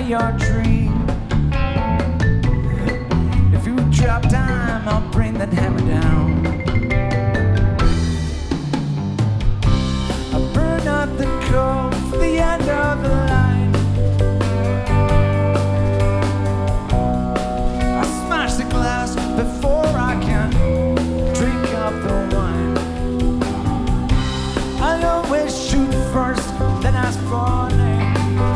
your dream. If you drop time, I'll bring that hammer down.